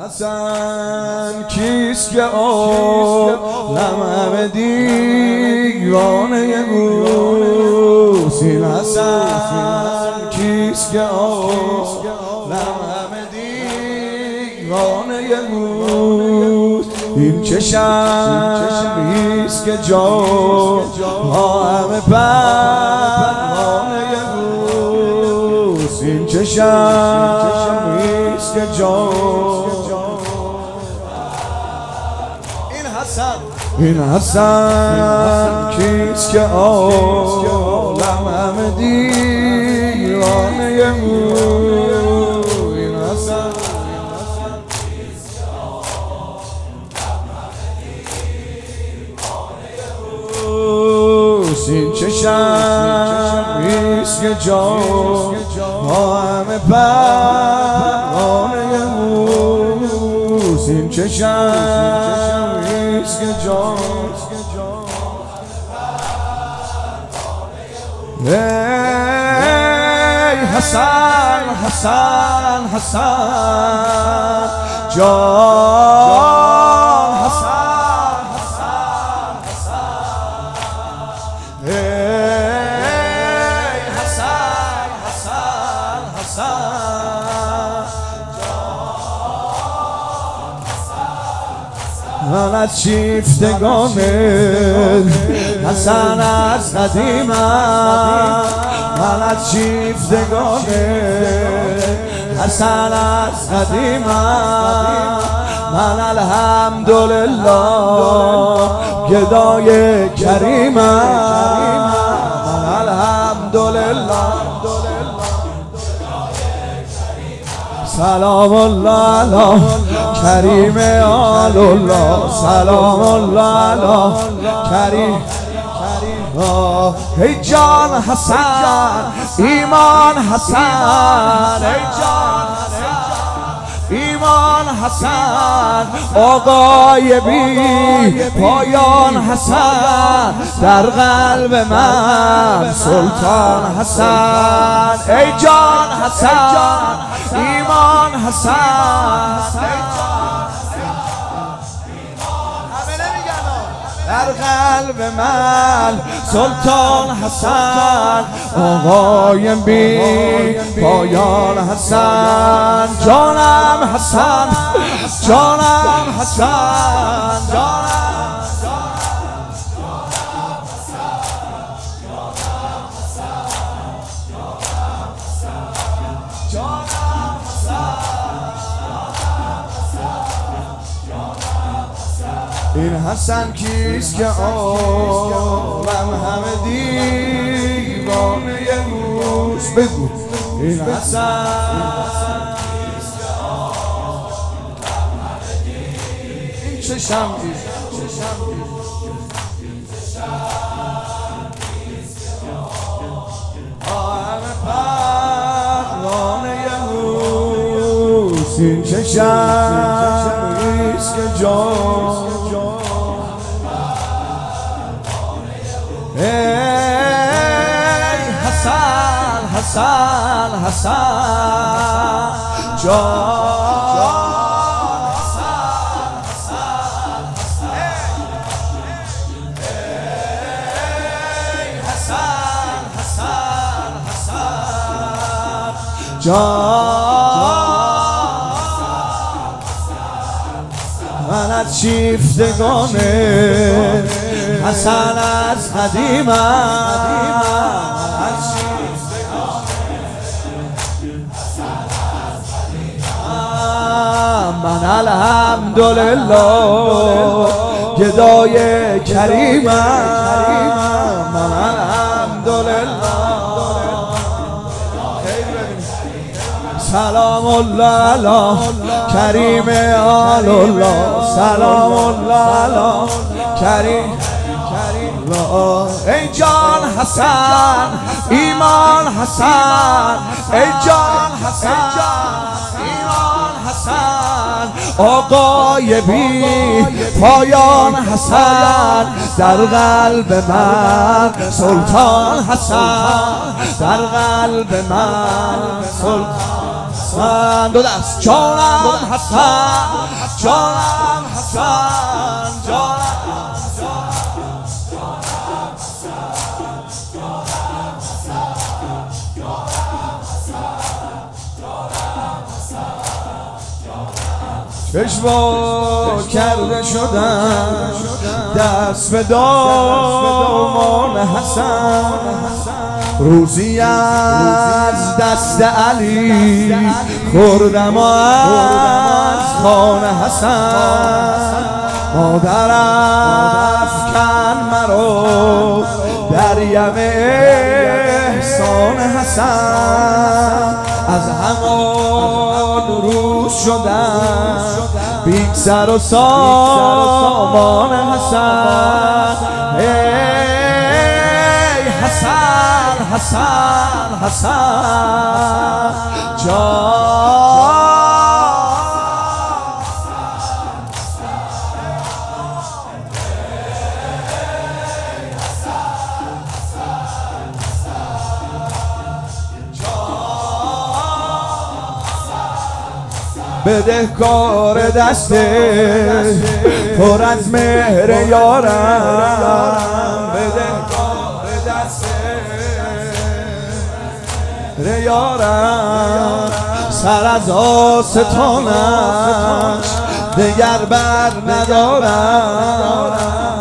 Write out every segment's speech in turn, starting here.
حسن کیست که عالم دیوانه بود؟ این حسن کیست که عالم دیوانه بود؟ این چشمیست که جا همه پروانه بود. این چشمیست که جا این حسن کیست که عالم دیوانه بود؟ این حسن کیست که عالم دیوانه بود؟ این چشمیست که جا همه پروانه بود. این چشمیست که جا ای حسن حسن حسن جان حسن حسن حسن ای حسن حسن حسن من از شیفتگان حسن از قدیمم، من از شیفتگان حسن از قدیمم، من الحمدلله گدای کریمم، من الحمدلله سلام الله علی کریم آل الله، سلام الله علی کریم. ای جان حسن ایمان حسن، ای جان ایمان حسن آقای بی پایان حسن، در قلب من سلطان حسن. ای جان حسن ایمان حسن، در قلب من سلطان حسن آقای بی پایان حسن. جانم حسن جانم حسن این حسن کیست که عالم همه دیوانه روز بگو؟ این حسن کیست که عالم همه دیوانه این چشم همه پروانه روز، این چشم کیست که جان ای حسن حسن حسن جان حسن حسن ای حسن حسن حسن جان من از شیفتگان حسن از قدیمم، من الحمدلله گدای کریمم، من الحمدلله سلام الله علی کریم آل الله، سلام الله علی کریم. ای جان حسن ایمان حسن، ای جان حسن ایمان حسن آقای بی پایان حسن، در قلب من سلطان حسن، در قلب من سلطان حسن دو دست جانم حسن جانم حسن جانم چشما کرده شدم دست به دامان حسن روزی از دست علی خوردم از خان حسن مادر افکن مرا در یم احسان حسن از همان روز شدم بی سر و سامان حسن ای حسن حسن حسن جان بدهکار دسته پر از مهر یارم بدهکار دسته یارم سر از آستانش دگر بر ندارم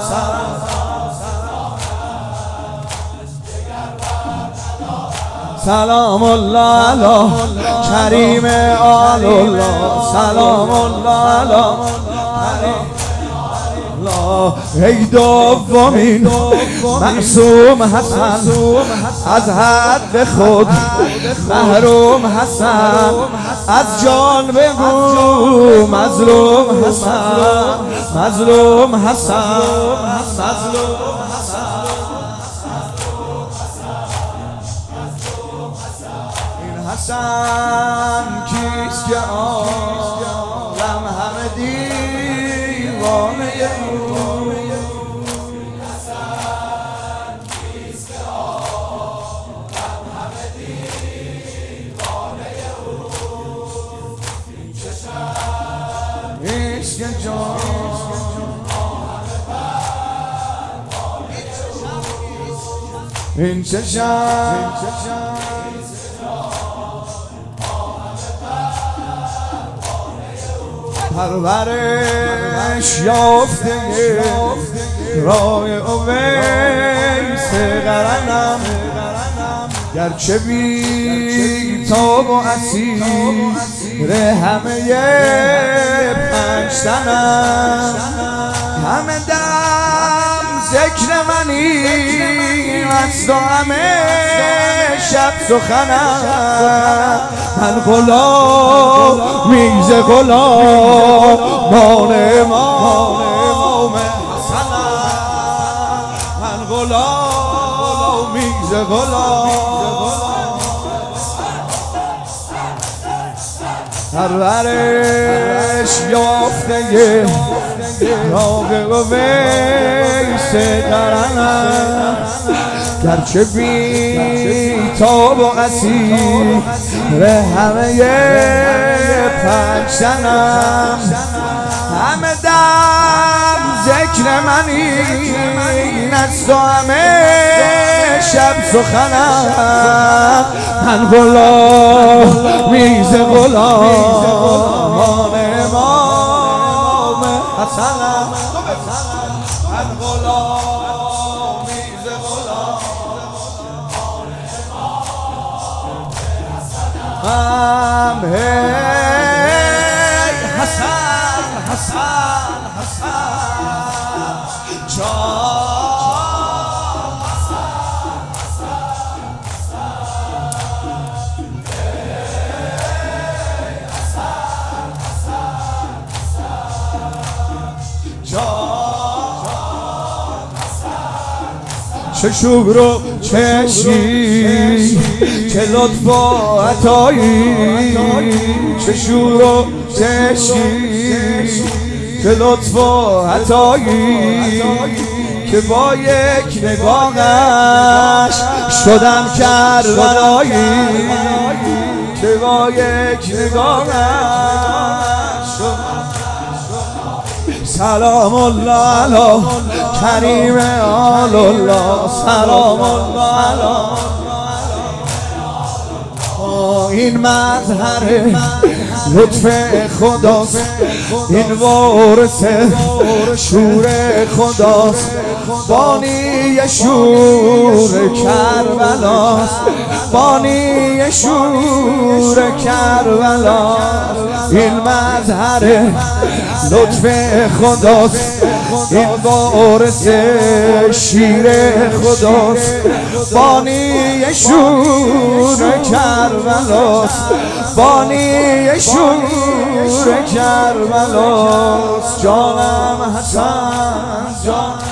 سلام الله علی کریم آل الله سلام الله علی الله ای دومین معصوم حسن از حد خود محروم حسن از جان بگو مظلوم حسن مظلوم حسن مظلوم حسن کیست که عالم همه دیوانه او حسن کیست که عالم همه دیوانه او این چشم نیست که جان این چشم پرورش یافته راه اویس قرنم گرچه بی تاب و اسیر همه پنج تنم همه دم ذکر منی است و همه شب سخنم من غلام میز غلام مان امام حسنم من غلام میز غلام پرورش یافته راه اویس قرنم گرچه بی تاب و اسیر همه پنج تنم همه دم ذکر منی است و همه شب سخنم من غلام میز غلامان امام حسنم من غلام میز غلامان هی حسن حسن حسن چه شور و چه شی چه لطف و عطایی چه شور و چه شی چه لطف و عطایی که با یک نگاهش شدم کربلایی که با یک نگاهش سلام الله علی کریم آل الله سلام الله علی این مظهر لطف خداست این وارث شور خداست بانی شور کربلاست بانی شور کربلاست این مظهر لطف خداست این وارث شیر خداست بانی شور کربلاست بانی شور کربلاست جانم حسن جان